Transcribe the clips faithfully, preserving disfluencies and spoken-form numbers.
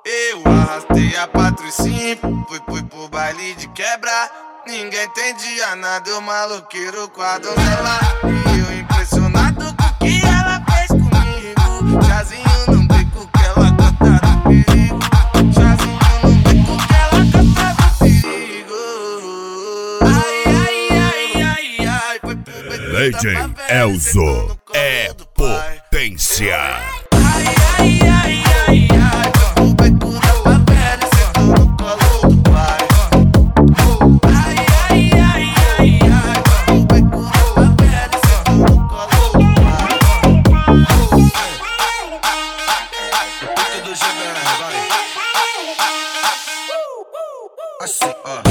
Eu arrastei a patricinha, fui, fui pro baile de quebra. Ninguém entendia nada, eu maloqueiro com a donzela. E eu impressionado com o que ela fez comigo. Chazinho no beco que ela gosta do perigo. Chazinho no beco que ela gosta do perigo. Ai, ai, ai, ai, ai. Foi pro beco D J da favela, Elzo sentou no colo é do pai. potência. Ai, ai, ai, ai, ai. Foi pro beco da favela, sentou no colo do pai. Ai, ai, ai, ai, ai. Foi pro beco da favela, sentou no colo do pai. Beco do G B R, vai. Assim, ó.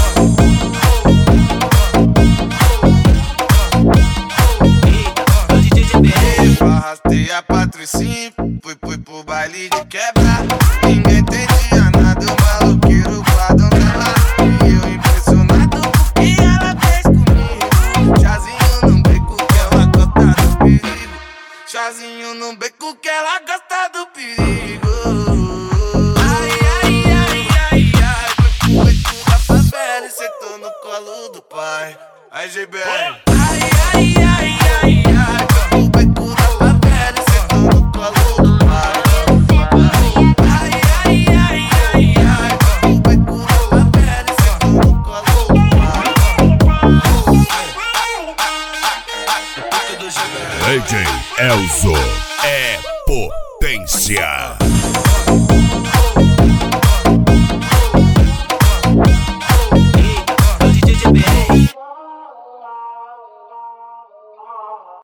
Eu arrastei a patricinha, fui, fui pro baile de quebra. Ninguém entendia nada, eu maloqueiro com a donzela. E eu impressionado com o que ela fez comigo. Chazinho no beco que ela gosta do perigo. Chazinho no beco que ela gosta do perigo. Ai, ai, ai, ai, ai. Foi pro beco da favela e sentou no colo do pai. Aí, G B R. Ai, ai, ai, ai, ai. Foi pro beco da favela e sentou no colo do pai. Ai, ai, ai, ai, ai. Foi pro beco da favela e sentou no colo do pai. Beco do G B R. D J Elzo é potência.